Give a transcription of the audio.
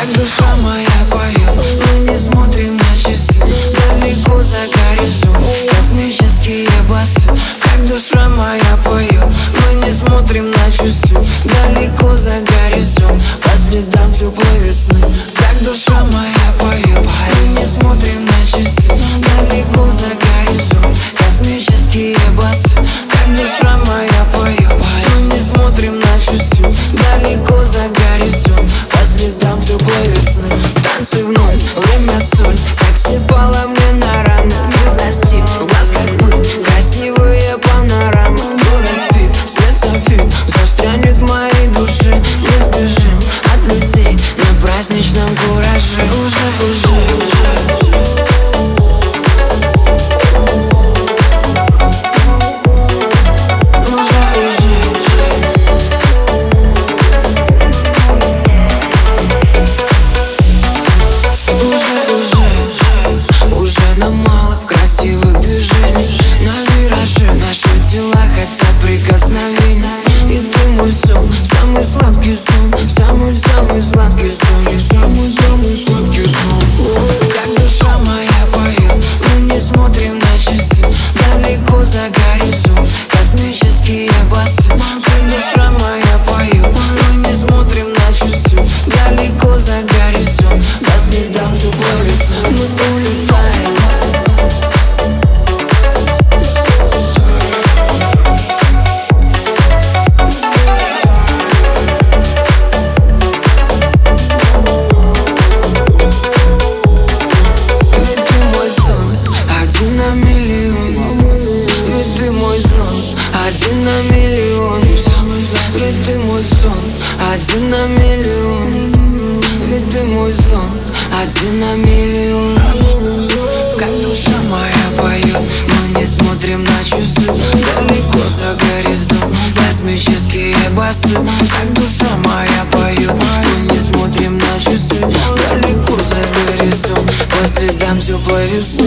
Как душа моя поет, мы не смотрим на часы. Далеко за горизонт, космические басы. Как душа моя поет, мы не смотрим на часы. Далеко за горизонт, по следам теплой весны. Как душа моя поет, мы не смотрим на часы. Далеко за горизонт, космические басы. Как душа моя поет, мы не смотрим на часы. Далеко за горизонт, по следам теплой весны. Танцы вновь, время соль, как сыпала мне на раны. Не застиг, в глазках пыль, красивые панорамы. Город спит, свет софит, застрянет в моей душе. Не сбежим от людей на праздничном кураже. Уже нам мало красивых движений. На вираже наши тела хотят прикосновений. И ты мой сон, самый сладкий сон, самый-самый сладкий сон, самый-самый сладкий сон. Как душа моя поет, мы не смотрим на часы. Далеко за горизонт, космические басы. Как душа моя поет, мы не смотрим на часы. Далеко за горизонт, по следам теплой весны. Мы улетаем. Один на миллион, ведь ты мой сон. Один на миллион, ведь ты мой сон. Один на миллион. Как душа моя поет, мы не смотрим на часы. Далеко за горизонт, космические басы. Как душа моя поет, мы не смотрим на часы. Далеко за горизонт, по следам теплой весны.